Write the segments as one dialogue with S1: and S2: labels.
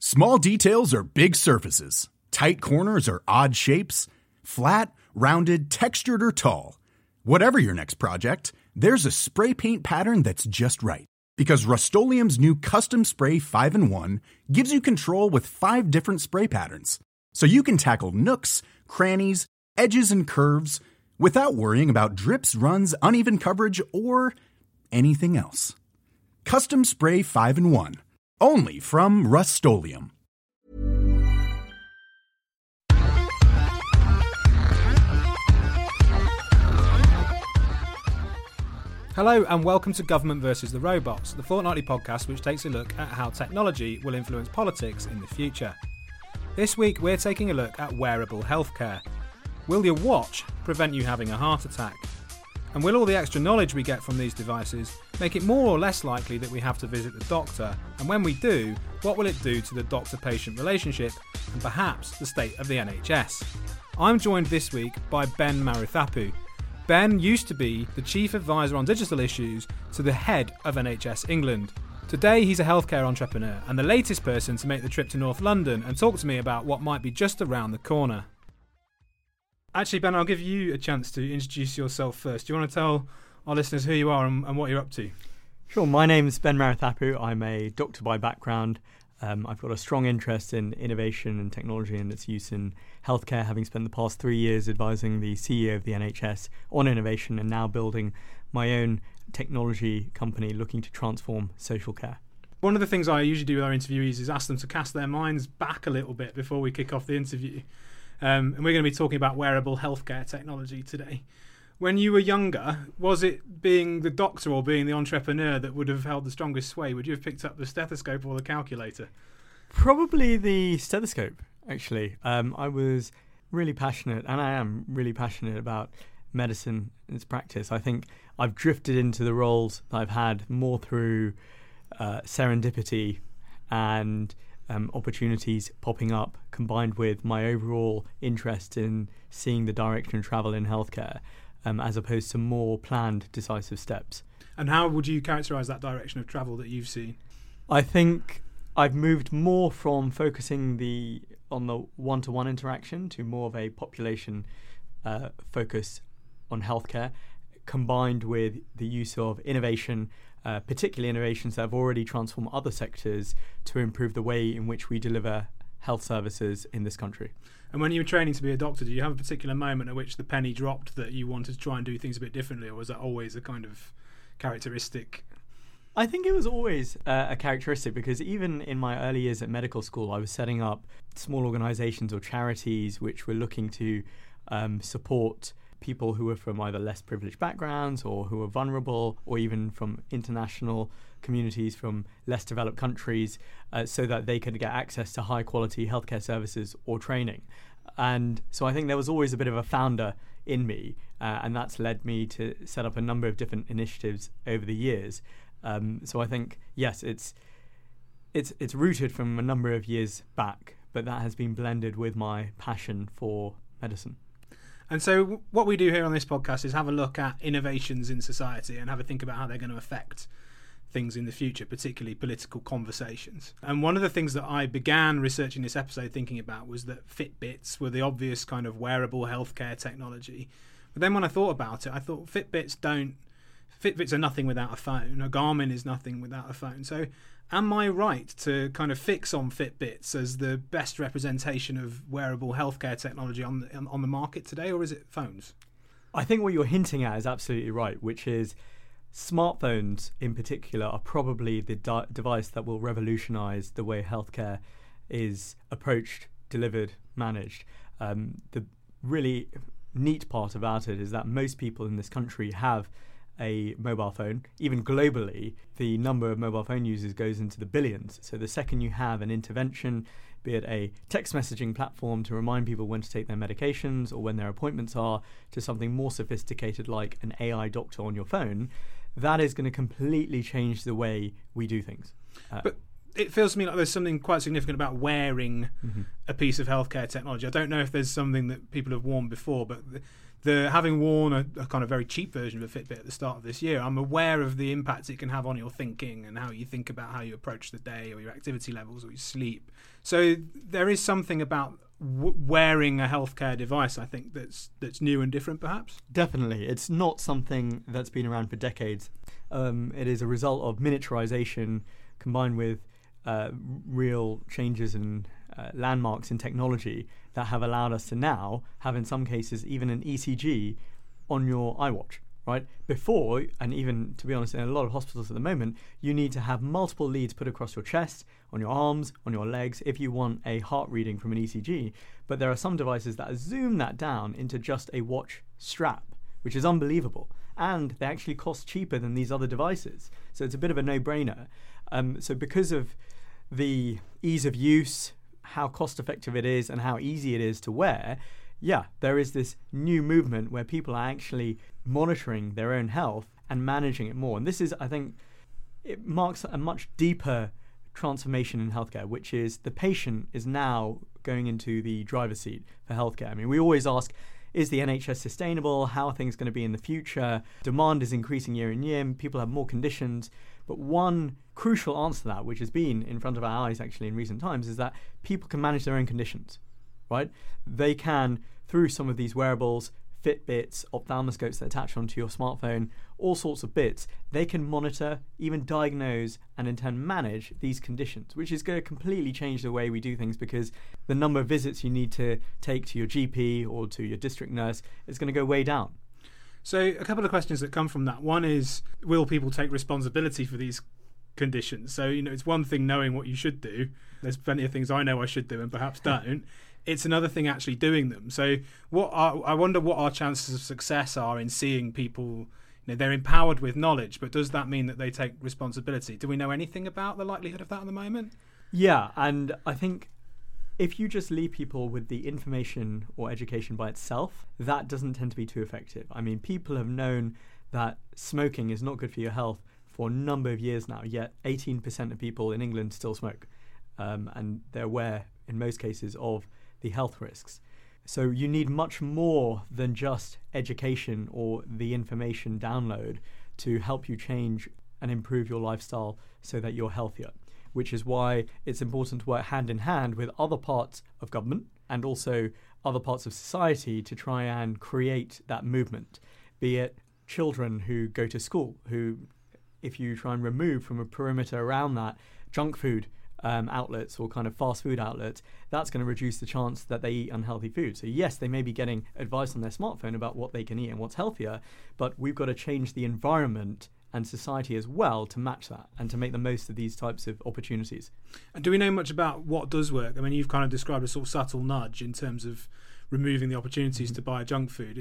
S1: Small details are big surfaces. Tight corners are odd shapes. Flat, rounded, textured, or tall. Whatever your next project, there's a spray paint pattern that's just right. Because Rust-Oleum's new Custom Spray 5-in-1 gives you control with 5 different spray patterns. So you can tackle nooks, crannies, edges, and curves without worrying about drips, runs, uneven coverage, or anything else. Custom Spray 5-in-1. Only from Rust-Oleum.
S2: Hello and welcome to Government vs. the Robots, the fortnightly podcast which takes a look at how technology will influence politics in the future. This week we're taking a look at wearable healthcare. Will your watch prevent you having a heart attack? And will all the extra knowledge we get from these devices make it more or less likely that we have to visit the doctor? And when we do, what will it do to the doctor-patient relationship and perhaps the state of the NHS? I'm joined this week by Ben Maruthapu. Ben used to be the Chief Advisor on Digital Issues to the head of NHS England. Today he's a healthcare entrepreneur and the latest person to make the trip to North London and talk to me about what might be just around the corner. Actually, Ben, I'll give you a chance to introduce yourself first. Do you want to tell our listeners who you are and what you're up to?
S3: Sure. My name's Ben Maruthapu. I'm a doctor by background. I've got a strong interest in innovation and technology and its use in healthcare, having spent the past 3 years advising the CEO of the NHS on innovation and now building my own technology company looking to transform social care.
S2: One of the things I usually do with our interviewees is ask them to cast their minds back a little bit before we kick off the interview. And we're going to be talking about wearable healthcare technology today. When you were younger, was it being the doctor or being the entrepreneur that would have held the strongest sway? Would you have picked up the stethoscope or the calculator?
S3: Probably the stethoscope, actually. I was really passionate, and I am really passionate about medicine and its practice. I think I've drifted into the roles that I've had more through serendipity and opportunities popping up, combined with my overall interest in seeing the direction of travel in healthcare, as opposed to more planned, decisive steps.
S2: And how would you characterise that direction of travel that you've seen?
S3: I think I've moved more from focusing on the one-to-one interaction to more of a population focus on healthcare, combined with the use of innovation, particularly innovations that have already transformed other sectors to improve the way in which we deliver health services in this country.
S2: And when you were training to be a doctor, did you have a particular moment at which the penny dropped that you wanted to try and do things a bit differently, or was that always a kind of characteristic?
S3: I think it was always a characteristic, because even in my early years at medical school, I was setting up small organisations or charities which were looking to support people who were from either less privileged backgrounds or who were vulnerable, or even from international communities from less developed countries, so that they could get access to high quality healthcare services or training. And so I think there was always a bit of a founder in me, and that's led me to set up a number of different initiatives over the years. So I think, yes, it's rooted from a number of years back, but that has been blended with my passion for medicine.
S2: And so what we do here on this podcast is have a look at innovations in society and have a think about how they're going to affect things in the future, particularly political conversations. And one of the things that I began researching this episode thinking about was that Fitbits were the obvious kind of wearable healthcare technology. But then when I thought about it, I thought Fitbits are nothing without a phone. A Garmin is nothing without a phone. So am I right to kind of fix on Fitbits as the best representation of wearable healthcare technology on the market today, or is it phones?
S3: I think what you're hinting at is absolutely right, which is smartphones in particular are probably the device that will revolutionise the way healthcare is approached, delivered, managed. The really neat part about it is that most people in this country have a mobile phone. Even globally, the number of mobile phone users goes into the billions. So the second you have an intervention, be it a text messaging platform to remind people when to take their medications or when their appointments are, to something more sophisticated like an AI doctor on your phone, that is going to completely change the way we do things.
S2: But it feels to me like there's something quite significant about wearing a piece of healthcare technology. I don't know if there's something that people have worn before, but the having worn a kind of very cheap version of a Fitbit at the start of this year, I'm aware of the impact it can have on your thinking and how you think about how you approach the day or your activity levels or your sleep. So there is something about wearing a healthcare device, I think, that's new and different, perhaps.
S3: Definitely. It's not something that's been around for decades. It is a result of miniaturization combined with real changes and landmarks in technology that have allowed us to now have, in some cases, even an ECG on your iWatch, right? Before, and even, to be honest, in a lot of hospitals at the moment, you need to have multiple leads put across your chest, on your arms, on your legs, if you want a heart reading from an ECG. But there are some devices that zoom that down into just a watch strap, which is unbelievable. And they actually cost cheaper than these other devices. So it's a bit of a no-brainer. So because of the ease of use, how cost-effective it is, and how easy it is to wear, there is this new movement where people are actually monitoring their own health and managing it more. And this is, I think, it marks a much deeper transformation in healthcare, which is the patient is now going into the driver's seat for healthcare. I mean, we always ask, is the NHS sustainable? How are things going to be in the future? Demand is increasing year in year. People have more conditions. But one crucial answer to that, which has been in front of our eyes actually in recent times, is that people can manage their own conditions, right? They can, through some of these wearables, Fitbits, ophthalmoscopes that attach onto your smartphone, all sorts of bits, they can monitor, even diagnose, and in turn manage these conditions, which is going to completely change the way we do things, because the number of visits you need to take to your GP or to your district nurse is going to go way down.
S2: So a couple of questions that come from that. One is, will people take responsibility for these conditions? So, it's one thing knowing what you should do. There's plenty of things I know I should do and perhaps don't. It's another thing actually doing them. So I wonder what our chances of success are in seeing people, they're empowered with knowledge, but does that mean that they take responsibility? Do we know anything about the likelihood of that at the moment?
S3: Yeah, and I think if you just leave people with the information or education by itself, that doesn't tend to be too effective. I mean, people have known that smoking is not good for your health for a number of years now, yet 18% of people in England still smoke. And they're aware, in most cases, of the health risks. So you need much more than just education or the information download to help you change and improve your lifestyle so that you're healthier, which is why it's important to work hand in hand with other parts of government and also other parts of society to try and create that movement, be it children who go to school, who, if you try and remove from a perimeter around that junk food outlets or kind of fast food outlets, that's going to reduce the chance that they eat unhealthy food. So yes, they may be getting advice on their smartphone about what they can eat and what's healthier, but we've got to change the environment and society as well to match that and to make the most of these types of opportunities.
S2: And do we know much about what does work? I mean, you've kind of described a sort of subtle nudge in terms of removing the opportunities to buy junk food.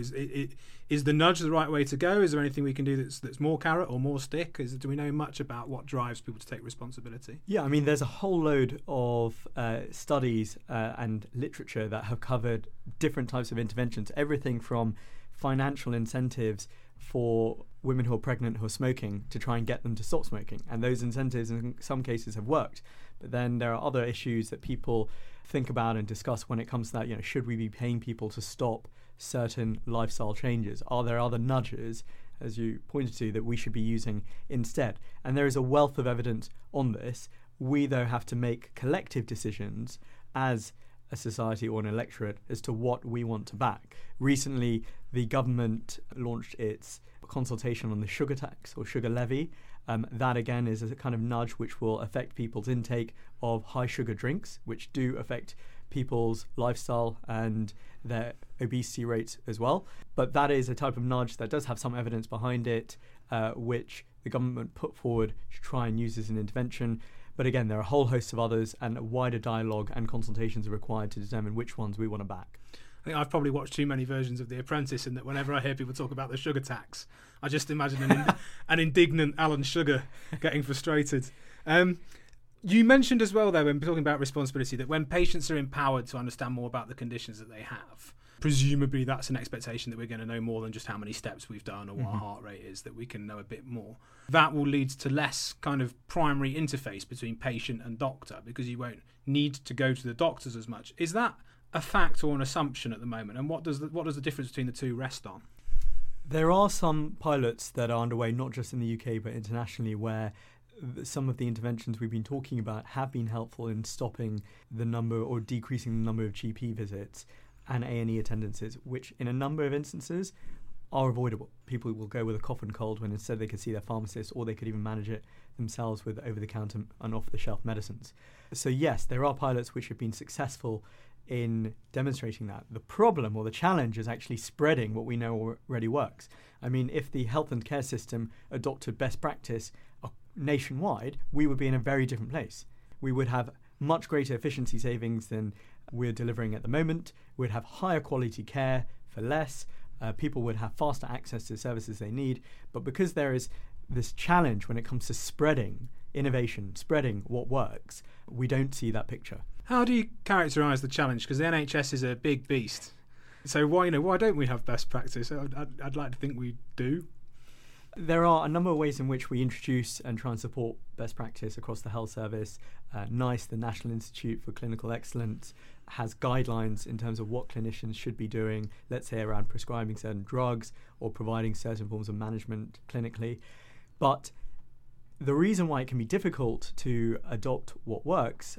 S2: Is the nudge the right way to go? Is there anything we can do that's more carrot or more stick? Do we know much about what drives people to take responsibility?
S3: Yeah, I mean, there's a whole load of studies and literature that have covered different types of interventions, everything from financial incentives for women who are pregnant who are smoking to try and get them to stop smoking. And those incentives in some cases have worked. But then there are other issues that people think about and discuss when it comes to that. Should we be paying people to stop certain lifestyle changes? Are there other nudges, as you pointed to, that we should be using instead? And there is a wealth of evidence on this. We, though, have to make collective decisions as a society or an electorate as to what we want to back. Recently, the government launched its consultation on the sugar tax or sugar levy. That, again, is a kind of nudge which will affect people's intake of high sugar drinks, which do affect people's lifestyle and their obesity rates as well. But that is a type of nudge that does have some evidence behind it, which the government put forward to try and use as an intervention. But again, there are a whole host of others, and a wider dialogue and consultations are required to determine which ones we want to back.
S2: I think I've probably watched too many versions of The Apprentice, in that whenever I hear people talk about the sugar tax, I just imagine an indignant Alan Sugar getting frustrated. You mentioned as well, though, when talking about responsibility, that when patients are empowered to understand more about the conditions that they have, presumably that's an expectation that we're going to know more than just how many steps we've done or what our heart rate is, that we can know a bit more. That will lead to less kind of primary interface between patient and doctor, because you won't need to go to the doctors as much. Is that a fact or an assumption at the moment? And what does the difference between the two rest on?
S3: There are some pilots that are underway, not just in the UK but internationally, where some of the interventions we've been talking about have been helpful in stopping the number or decreasing the number of GP visits and A&E attendances, which in a number of instances are avoidable. People will go with a cough and cold when instead they could see their pharmacist, or they could even manage it themselves with over-the-counter and off-the-shelf medicines. So yes, there are pilots which have been successful in demonstrating that. The problem or the challenge is actually spreading what we know already works. I mean, if the health and care system adopted best practice nationwide, we would be in a very different place. We would have much greater efficiency savings than we're delivering at the moment. We'd have higher quality care for less. People would have faster access to the services they need. But because there is this challenge when it comes to spreading innovation, spreading what works, we don't see that picture.
S2: How do you characterise the challenge? Because the NHS is a big beast. So why don't we have best practice? I'd like to think we do.
S3: There are a number of ways in which we introduce and try and support best practice across the health service. NICE, the National Institute for Clinical Excellence, has guidelines in terms of what clinicians should be doing, let's say around prescribing certain drugs or providing certain forms of management clinically. But the reason why it can be difficult to adopt what works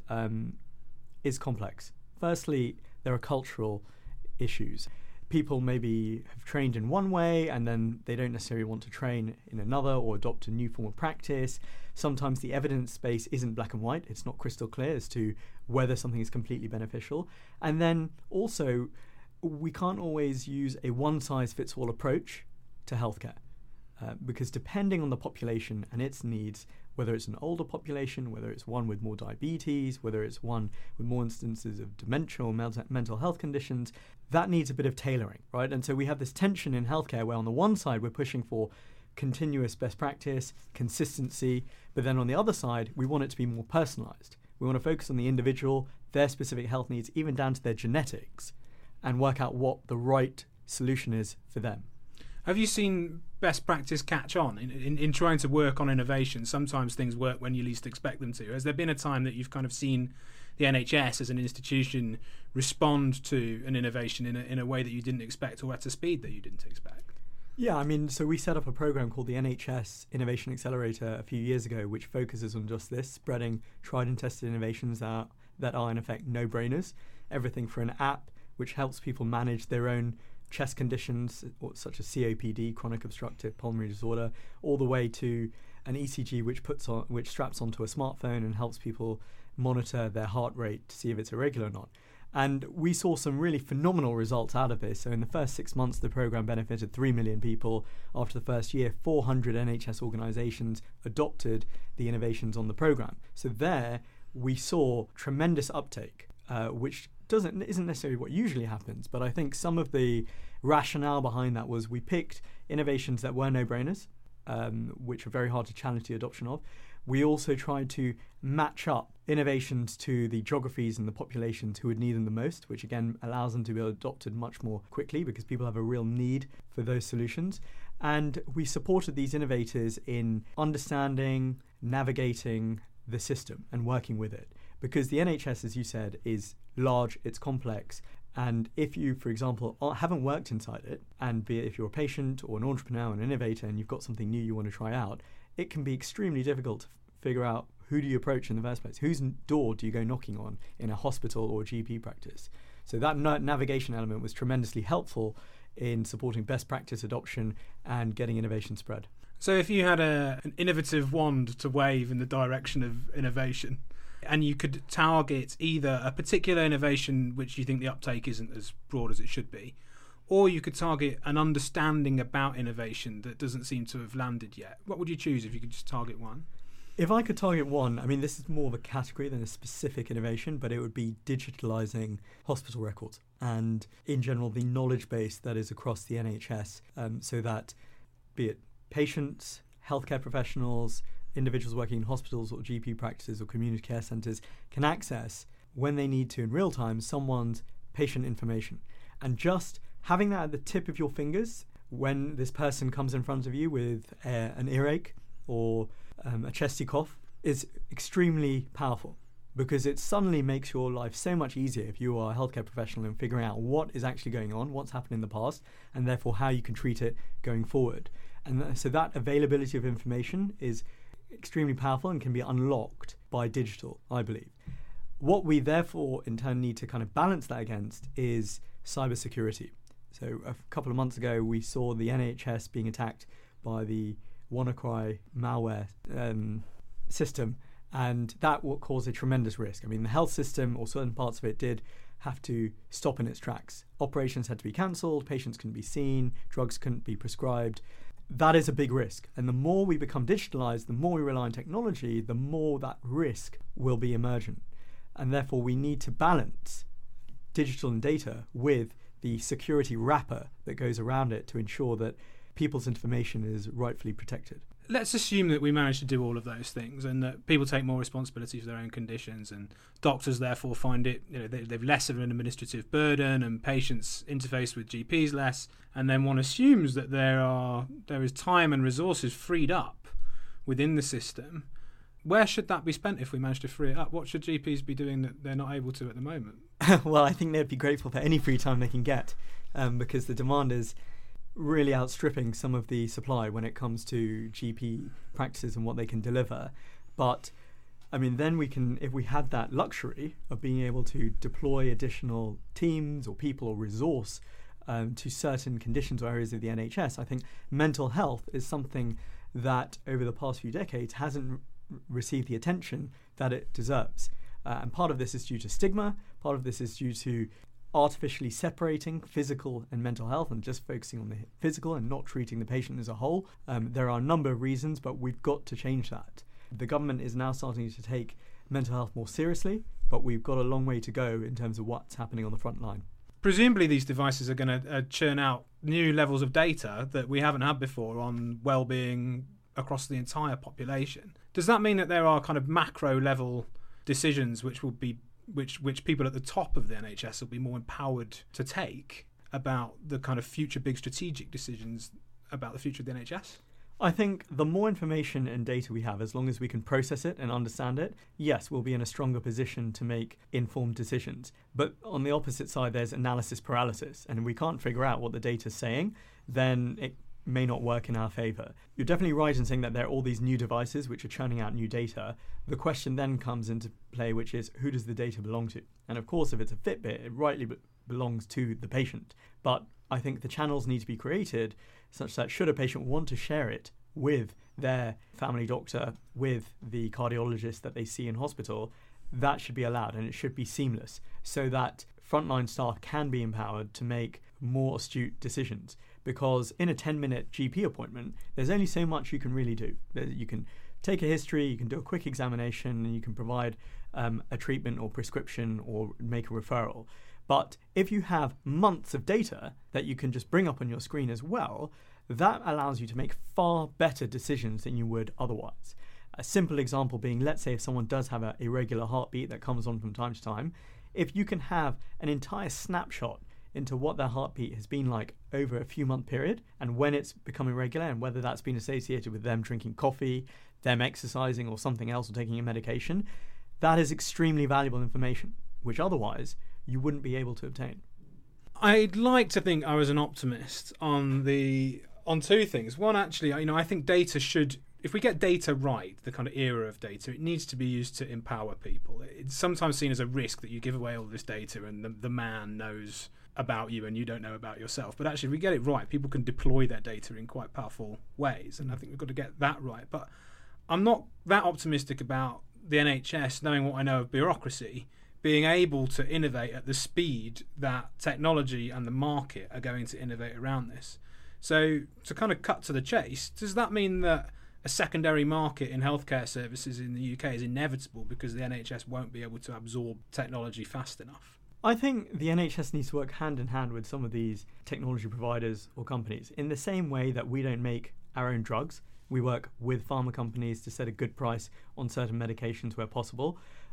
S3: is complex. Firstly, there are cultural issues. People maybe have trained in one way and then they don't necessarily want to train in another or adopt a new form of practice. Sometimes the evidence base isn't black and white. It's not crystal clear as to whether something is completely beneficial. And then also, we can't always use a one-size-fits-all approach to healthcare because depending on the population and its needs, whether it's an older population, whether it's one with more diabetes, whether it's one with more instances of dementia or mental health conditions, that needs a bit of tailoring, right? And so we have this tension in healthcare where on the one side we're pushing for continuous best practice, consistency, but then on the other side we want it to be more personalised. We want to focus on the individual, their specific health needs, even down to their genetics, and work out what the right solution is for them.
S2: Have you seen best practice catch on in trying to work on innovation? Sometimes things work when you least expect them to. Has there been a time that you've kind of seen the NHS as an institution respond to an innovation in a way that you didn't expect, or at a speed that you didn't expect?
S3: Yeah, I mean, so we set up a program called the NHS Innovation Accelerator a few years ago, which focuses on just this, spreading tried and tested innovations that are in effect no-brainers. Everything for an app which helps people manage their own chest conditions such as COPD, chronic obstructive pulmonary disorder, all the way to an ECG which straps onto a smartphone and helps people monitor their heart rate to see if it's irregular or not. And we saw some really phenomenal results out of this. So in the first 6 months, the program benefited 3 million people. After the first year, 400 NHS organisations adopted the innovations on the program. So there we saw tremendous uptake, which isn't necessarily what usually happens, but I think some of the rationale behind that was we picked innovations that were no-brainers, which are very hard to challenge the adoption of. We also tried to match up innovations to the geographies and the populations who would need them the most, which again allows them to be adopted much more quickly because people have a real need for those solutions. And we supported these innovators in understanding, navigating the system and working with it. Because the NHS, as you said, is large, it's complex, and if you, for example, haven't worked inside it, and be it if you're a patient or an entrepreneur or an innovator and you've got something new you want to try out, it can be extremely difficult to figure out who do you approach in the first place, whose door do you go knocking on in a hospital or GP practice. So that navigation element was tremendously helpful in supporting best practice adoption and getting innovation spread.
S2: So if you had an innovative wand to wave in the direction of innovation, and you could target either a particular innovation which you think the uptake isn't as broad as it should be, or you could target an understanding about innovation that doesn't seem to have landed yet, what would you choose if you could just target one?
S3: If I could target one, I mean, this is more of a category than a specific innovation, but it would be digitalising hospital records and, in general, the knowledge base that is across the NHS, so that, be it patients, healthcare professionals, individuals working in hospitals or GP practices or community care centres, can access, when they need to in real time, someone's patient information. And just having that at the tip of your fingers when this person comes in front of you with an earache or a chesty cough is extremely powerful, because it suddenly makes your life so much easier if you are a healthcare professional in figuring out what is actually going on, what's happened in the past, and therefore how you can treat it going forward. And so that availability of information is extremely powerful and can be unlocked by digital, I believe. What we therefore in turn need to kind of balance that against is cybersecurity. So a couple of months ago, we saw the NHS being attacked by the WannaCry malware system, and that will cause a tremendous risk. I mean, the health system, or certain parts of it, did have to stop in its tracks. Operations had to be cancelled, patients couldn't be seen, drugs couldn't be prescribed. That is a big risk. And the more we become digitalized, the more we rely on technology, the more that risk will be emergent. And therefore, we need to balance digital and data with the security wrapper that goes around it to ensure that people's information is rightfully protected.
S2: Let's assume that we manage to do all of those things and that people take more responsibility for their own conditions, and doctors therefore find it, they've less of an administrative burden, and patients interface with GPs less, and then one assumes that there is time and resources freed up within the system. Where should that be spent if we manage to free it up? What should GPs be doing that they're not able to at the moment?
S3: Well, I think they'd be grateful for any free time they can get, because the demand is really outstripping some of the supply when it comes to GP practices and what they can deliver. But I mean, then we can, if we had that luxury of being able to deploy additional teams or people or resource to certain conditions or areas of the NHS, I think mental health is something that over the past few decades hasn't received the attention that it deserves. And part of this is due to stigma, part of this is due to artificially separating physical and mental health and just focusing on the physical and not treating the patient as a whole. There are a number of reasons, but we've got to change that. The government is now starting to take mental health more seriously, but we've got a long way to go in terms of what's happening on the front line.
S2: Presumably these devices are going to churn out new levels of data that we haven't had before on well-being across the entire population. Does that mean that there are kind of macro level decisions which will be which people at the top of the NHS will be more empowered to take about the kind of future big strategic decisions about the future of the NHS?
S3: I think the more information and data we have, as long as we can process it and understand it, yes, we'll be in a stronger position to make informed decisions. But on the opposite side, there's analysis paralysis, and if we can't figure out what the data's saying, then it may not work in our favour. You're definitely right in saying that there are all these new devices which are churning out new data. The question then comes into play, which is, who does the data belong to? And of course, if it's a Fitbit, it rightly belongs to the patient. But I think the channels need to be created such that should a patient want to share it with their family doctor, with the cardiologist that they see in hospital, that should be allowed, and it should be seamless so that frontline staff can be empowered to make more astute decisions. Because in a 10-minute GP appointment, there's only so much you can really do. You can take a history, you can do a quick examination, and you can provide a treatment or prescription or make a referral. But if you have months of data that you can just bring up on your screen as well, that allows you to make far better decisions than you would otherwise. A simple example being, let's say if someone does have a irregular heartbeat that comes on from time to time, if you can have an entire snapshot into what their heartbeat has been like over a few month period and when it's become irregular and whether that's been associated with them drinking coffee, them exercising or something else or taking a medication, that is extremely valuable information, which otherwise you wouldn't be able to obtain.
S2: I'd like to think I was an optimist on two things. One, actually, I think data should, if we get data right, the kind of era of data, it needs to be used to empower people. It's sometimes seen as a risk that you give away all this data and the man knows about you and you don't know about yourself. But actually, if we get it right, people can deploy their data in quite powerful ways. And I think we've got to get that right. But I'm not that optimistic about the NHS, knowing what I know of bureaucracy, being able to innovate at the speed that technology and the market are going to innovate around this. So to kind of cut to the chase, does that mean that a secondary market in healthcare services in the UK is inevitable because the NHS won't be able to absorb technology fast enough?
S3: I think the NHS needs to work hand in hand with some of these technology providers or companies. In the same way that we don't make our own drugs, we work with pharma companies to set a good price on certain medications where possible.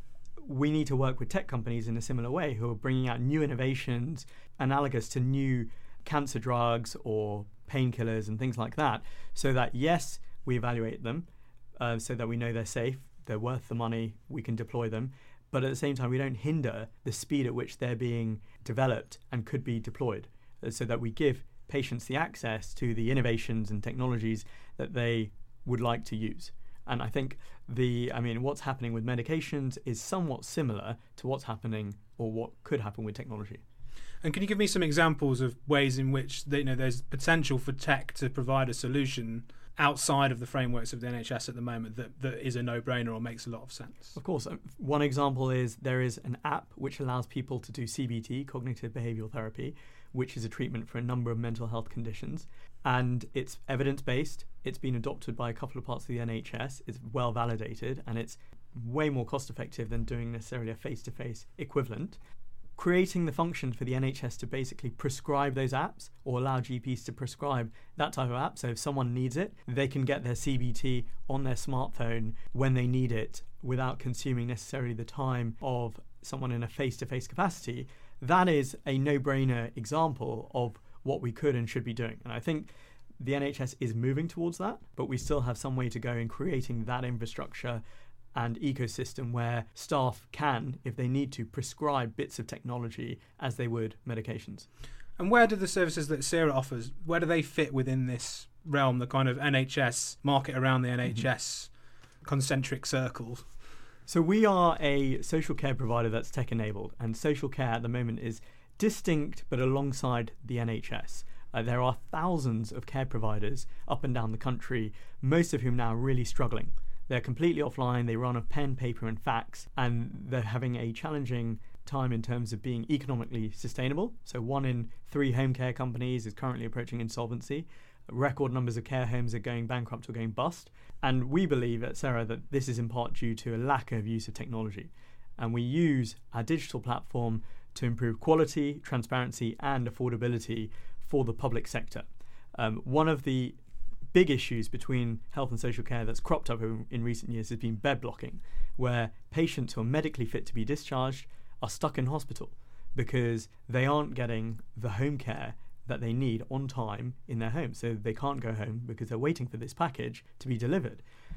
S3: we need to work with tech companies in a similar way who are bringing out new innovations analogous to new cancer drugs or painkillers and things like that, so that, yes, we evaluate them so that we know they're safe, they're worth the money, we can deploy them, but at the same time we don't hinder the speed at which they're being developed and could be deployed, so that we give patients the access to the innovations and technologies that they would like to use. And I think what's happening with medications is somewhat similar to what's happening or what could happen with technology.
S2: And can you give me some examples of ways in which there's potential for tech to provide a solution outside of the frameworks of the NHS at the moment that is a no-brainer or makes a lot of sense?
S3: Of course. One example is there is an app which allows people to do CBT, cognitive behavioural therapy, which is a treatment for a number of mental health conditions. And it's evidence-based. It's been adopted by a couple of parts of the NHS. It's well validated, and it's way more cost-effective than doing necessarily a face-to-face equivalent. Creating the function for the NHS to basically prescribe those apps or allow GPs to prescribe that type of app. So if someone needs it, they can get their CBT on their smartphone when they need it without consuming necessarily the time of someone in a face-to-face capacity. That is a no-brainer example of what we could and should be doing. And I think the NHS is moving towards that, but we still have some way to go in creating that infrastructure and ecosystem where staff can, if they need to, prescribe bits of technology as they would medications.
S2: And where do the services that Sarah offers, where do they fit within this realm, the kind of NHS market around the NHS concentric circle?
S3: So we are a social care provider that's tech-enabled, and social care at the moment is distinct but alongside the NHS. There are thousands of care providers up and down the country, most of whom now are really struggling. They're completely offline, they run off pen, paper and fax, and they're having a challenging time in terms of being economically sustainable. So 1 in 3 home care companies is currently approaching insolvency. Record numbers of care homes are going bankrupt or going bust. And we believe at Sarah that this is in part due to a lack of use of technology. And we use our digital platform to improve quality, transparency and affordability for the public sector. One of the big issues between health and social care that's cropped up in recent years has been bed blocking, where patients who are medically fit to be discharged are stuck in hospital because they aren't getting the home care that they need on time in their home. So they can't go home because they're waiting for this package to be delivered.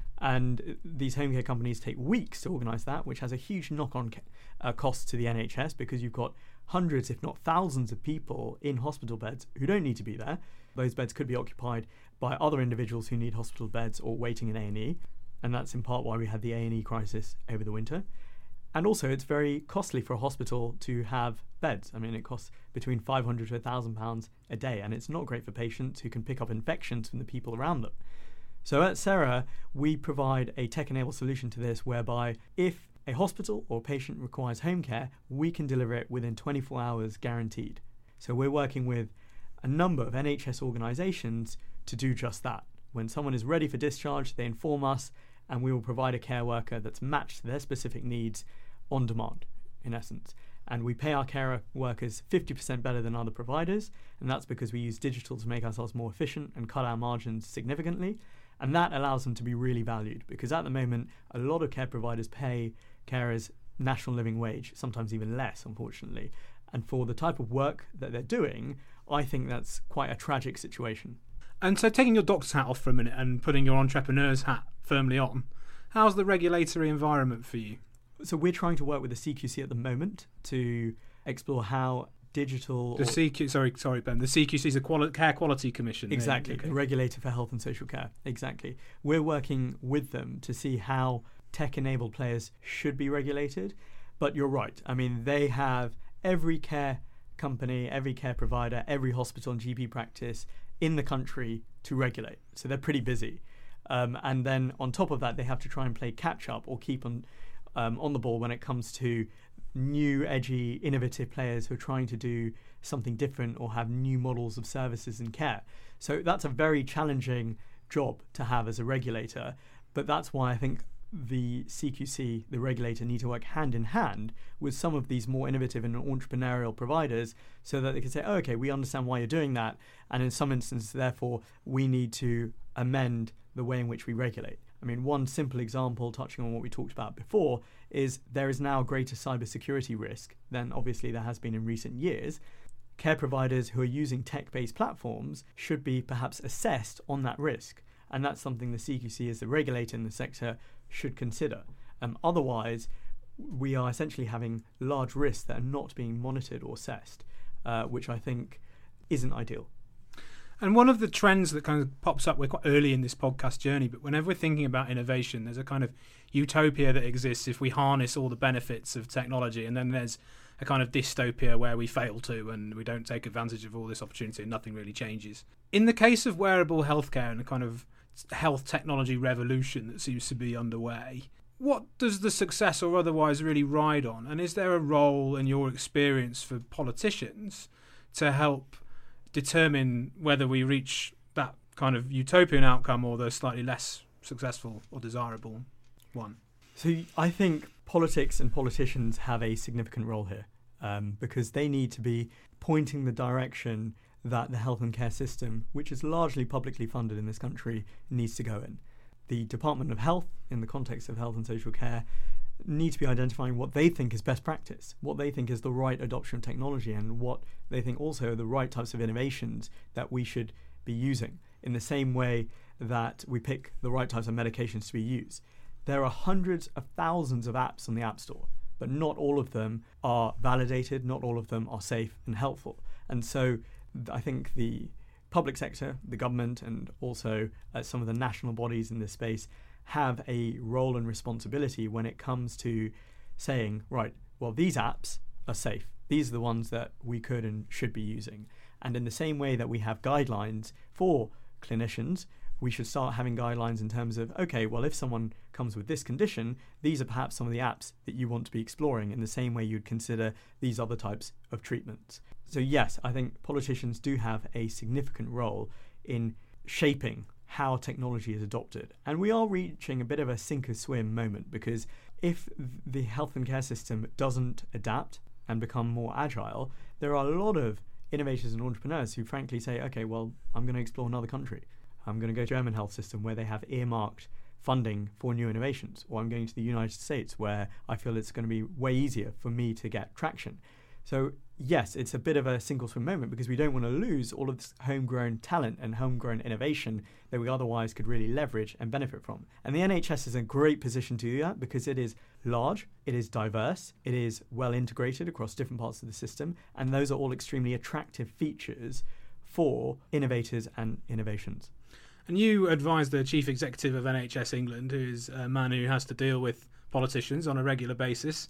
S3: And these home care companies take weeks to organise that, which has a huge knock-on cost to the NHS because you've got hundreds, if not thousands of people in hospital beds who don't need to be there. Those beds could be occupied by other individuals who need hospital beds or waiting in A&E. And that's in part why we had the A&E crisis over the winter. And also it's very costly for a hospital to have beds. I mean, it costs between £500 to £1,000 a day, and it's not great for patients who can pick up infections from the people around them. So at Sarah, we provide a tech-enabled solution to this whereby if a hospital or patient requires home care, we can deliver it within 24 hours guaranteed. So we're working with a number of NHS organisations to do just that. When someone is ready for discharge, they inform us and we will provide a care worker that's matched to their specific needs on demand, in essence. And we pay our care workers 50% better than other providers, and that's because we use digital to make ourselves more efficient and cut our margins significantly. And that allows them to be really valued, because at the moment, a lot of care providers pay carers national living wage, sometimes even less, unfortunately. And for the type of work that they're doing, I think that's quite a tragic situation.
S2: And so taking your doctor's hat off for a minute and putting your entrepreneur's hat firmly on, how's the regulatory environment for you?
S3: So we're trying to work with the CQC at the moment to explore how digital...
S2: Ben. The CQC is a Care Quality Commission.
S3: Exactly,
S2: okay.
S3: The regulator for health and social care. Exactly. We're working with them to see how tech-enabled players should be regulated. But you're right. I mean, they have every care company, every care provider, every hospital and GP practice in the country to regulate. So they're pretty busy. And then on top of that, they have to try and play catch-up or keep on the ball when it comes to new, edgy, innovative players who are trying to do something different or have new models of services and care. So that's a very challenging job to have as a regulator. But that's why I think the CQC, the regulator, need to work hand in hand with some of these more innovative and entrepreneurial providers so that they can say, oh, okay, we understand why you're doing that. And in some instances, therefore, we need to amend the way in which we regulate. I mean, one simple example, touching on what we talked about before, is there is now greater cybersecurity risk than obviously there has been in recent years. Care providers who are using tech-based platforms should be perhaps assessed on that risk. And that's something the CQC, as the regulator in the sector, should consider. Otherwise, we are essentially having large risks that are not being monitored or assessed, which I think isn't ideal.
S2: And one of the trends that kind of pops up, we're quite early in this podcast journey, but whenever we're thinking about innovation, there's a kind of utopia that exists if we harness all the benefits of technology, and then there's a kind of dystopia where we fail to and we don't take advantage of all this opportunity and nothing really changes. In the case of wearable healthcare and the kind of health technology revolution that seems to be underway, what does the success or otherwise really ride on? And is there a role in your experience for politicians to help determine whether we reach that kind of utopian outcome or the slightly less successful or desirable one?
S3: So I think politics and politicians have a significant role here, because they need to be pointing the direction that the health and care system, which is largely publicly funded in this country, needs to go in. The Department of Health, in the context of health and social care, need to be identifying what they think is best practice, what they think is the right adoption of technology, and what they think also are the right types of innovations that we should be using, in the same way that we pick the right types of medications to be used. There are hundreds of thousands of apps on the App Store, but not all of them are validated, not all of them are safe and helpful. And so I think the public sector, the government, and also some of the national bodies in this space have a role and responsibility when it comes to saying, right, well, these apps are safe. These are the ones that we could and should be using. And in the same way that we have guidelines for clinicians, we should start having guidelines in terms of, okay, well, if someone comes with this condition, these are perhaps some of the apps that you want to be exploring in the same way you'd consider these other types of treatments. So yes, I think politicians do have a significant role in shaping how technology is adopted. And we are reaching a bit of a sink or swim moment, because if the health and care system doesn't adapt and become more agile, there are a lot of innovators and entrepreneurs who frankly say, okay, well, I'm going to explore another country. I'm going to go to the German health system where they have earmarked funding for new innovations, or I'm going to the United States where I feel it's going to be way easier for me to get traction. So yes, it's a bit of a single swim moment, because we don't want to lose all of this homegrown talent and homegrown innovation that we otherwise could really leverage and benefit from. And the NHS is in a great position to do that, because it is large, it is diverse, it is well integrated across different parts of the system, and those are all extremely attractive features for innovators and innovations.
S2: And you advise the Chief Executive of NHS England, who is a man who has to deal with politicians on a regular basis.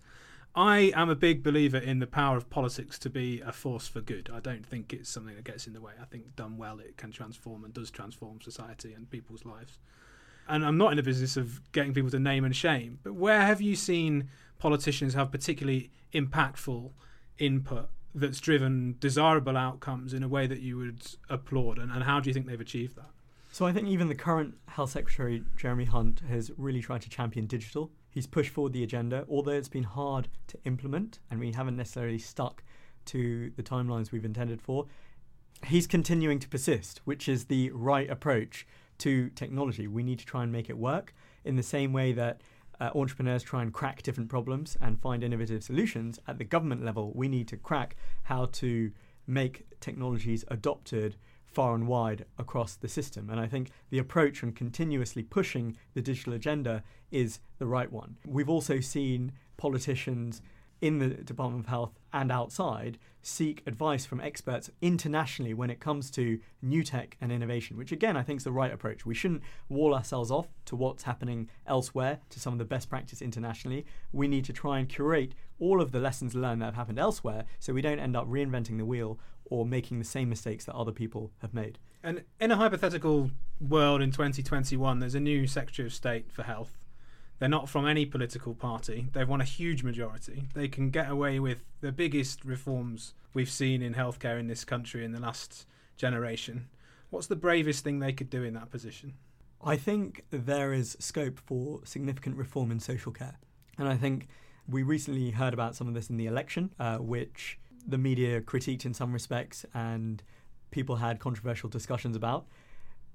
S2: I am a big believer in the power of politics to be a force for good. I don't think it's something that gets in the way. I think done well, it can transform and does transform society and people's lives. And I'm not in the business of getting people to name and shame, but where have you seen politicians have particularly impactful input that's driven desirable outcomes in a way that you would applaud, and how do you think they've achieved that?
S3: So I think even the current Health Secretary, Jeremy Hunt, has really tried to champion digital. He's pushed forward the agenda, although it's been hard to implement and we haven't necessarily stuck to the timelines we've intended for. He's continuing to persist, which is the right approach to technology. We need to try and make it work in the same way that entrepreneurs try and crack different problems and find innovative solutions. At the government level, we need to crack how to make technologies adopted far and wide across the system. And I think the approach on continuously pushing the digital agenda is the right one. We've also seen politicians in the Department of Health and outside seek advice from experts internationally when it comes to new tech and innovation, which again I think is the right approach. We shouldn't wall ourselves off to what's happening elsewhere, to some of the best practice internationally. We need to try and curate all of the lessons learned that have happened elsewhere so we don't end up reinventing the wheel or making the same mistakes that other people have made.
S2: And in a hypothetical world in 2021, there's a new Secretary of State for Health. They're not from any political party. They've won a huge majority. They can get away with the biggest reforms we've seen in healthcare in this country in the last generation. What's the bravest thing they could do in that position?
S3: I think there is scope for significant reform in social care. And I think we recently heard about some of this in the election, which the media critiqued in some respects and people had controversial discussions about.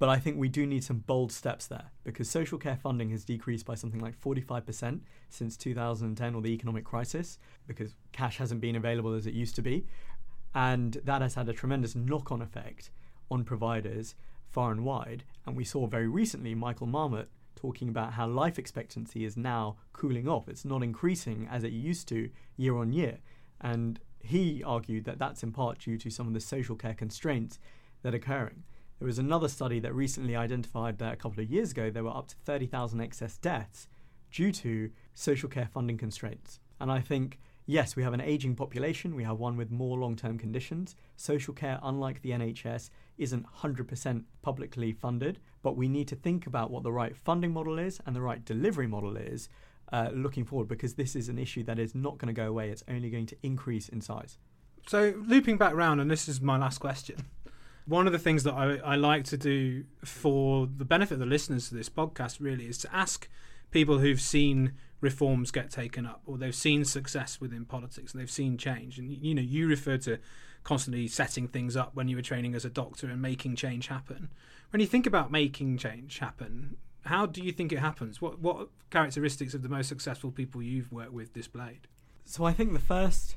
S3: But I think we do need some bold steps there, because social care funding has decreased by something like 45% since 2010 or the economic crisis, because cash hasn't been available as it used to be. And that has had a tremendous knock-on effect on providers far and wide. And we saw very recently Michael Marmot talking about how life expectancy is now cooling off. It's not increasing as it used to year on year. And he argued that that's in part due to some of the social care constraints that are occurring. There was another study that recently identified that a couple of years ago there were up to 30,000 excess deaths due to social care funding constraints. And I think, yes, we have an ageing population, we have one with more long-term conditions. Social care, unlike the NHS, isn't 100% publicly funded, but we need to think about what the right funding model is and the right delivery model is looking forward, because this is an issue that is not going to go away. It's only going to increase in size.
S2: So looping back round, and this is my last question. One of the things that I like to do for the benefit of the listeners to this podcast really is to ask people who've seen reforms get taken up, or they've seen success within politics and they've seen change. And you refer to constantly setting things up when you were training as a doctor and making change happen. When you think about making change happen, how do you think it happens? What characteristics of the most successful people you've worked with displayed?
S3: So I think the first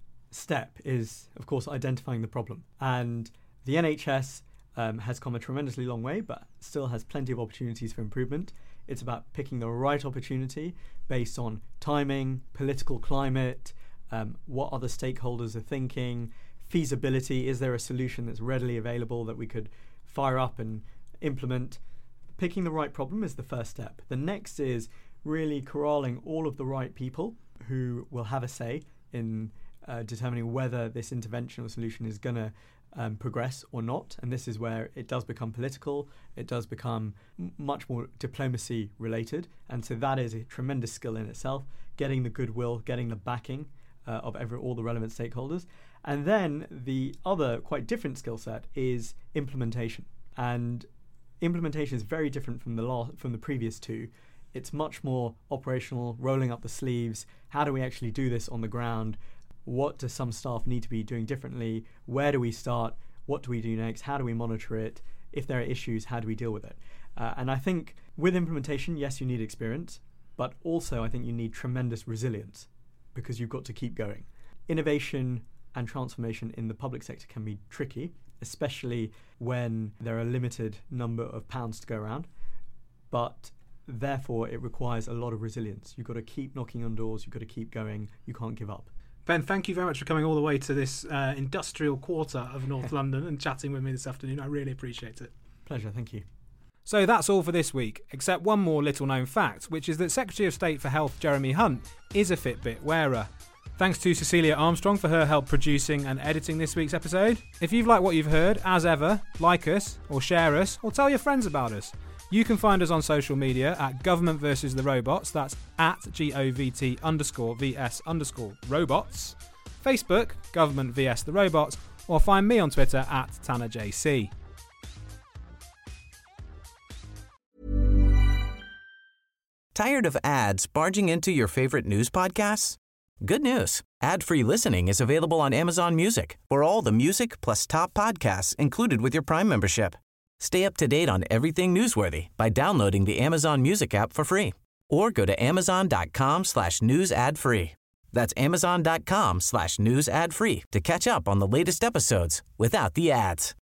S3: step is, of course, identifying the problem. And the NHS has come a tremendously long way, but still has plenty of opportunities for improvement. It's about picking the right opportunity based on timing, political climate, what other stakeholders are thinking, feasibility. Is there a solution that's readily available that we could fire up and implement? Picking the right problem is the first step. The next is really corralling all of the right people who will have a say in determining whether this intervention or solution is going to progress or not. And this is where it does become political. It does become much more diplomacy related. And so that is a tremendous skill in itself, getting the goodwill, getting the backing of all the relevant stakeholders. And then the other quite different skill set is implementation. And implementation is very different from the previous two. It's much more operational, rolling up the sleeves. How do we actually do this on the ground? What do some staff need to be doing differently? Where do we start? What do we do next? How do we monitor it? If there are issues, how do we deal with it? And I think with implementation, yes, you need experience, but also I think you need tremendous resilience, because you've got to keep going. Innovation and transformation in the public sector can be tricky, especially when there are a limited number of pounds to go around. But therefore, it requires a lot of resilience. You've got to keep knocking on doors. You've got to keep going. You can't give up.
S2: Ben, thank you very much for coming all the way to this industrial quarter of North London and chatting with me this afternoon. I really appreciate it.
S3: Pleasure, thank you.
S2: So that's all for this week, except one more little known fact, which is that Secretary of State for Health Jeremy Hunt is a Fitbit wearer. Thanks to Cecilia Armstrong for her help producing and editing this week's episode. If you've liked what you've heard, as ever, like us, or share us, or tell your friends about us. You can find us on social media at Government vs the Robots. That's at GOVT_VS_robots. Facebook, Government vs the Robots, or find me on Twitter at TannerJC.
S4: Tired of ads barging into your favorite news podcasts? Good news. Ad-free listening is available on Amazon Music for all the music plus top podcasts included with your Prime membership. Stay up to date on everything newsworthy by downloading the Amazon Music app for free or go to amazon.com/news ad free. That's amazon.com/news ad free to catch up on the latest episodes without the ads.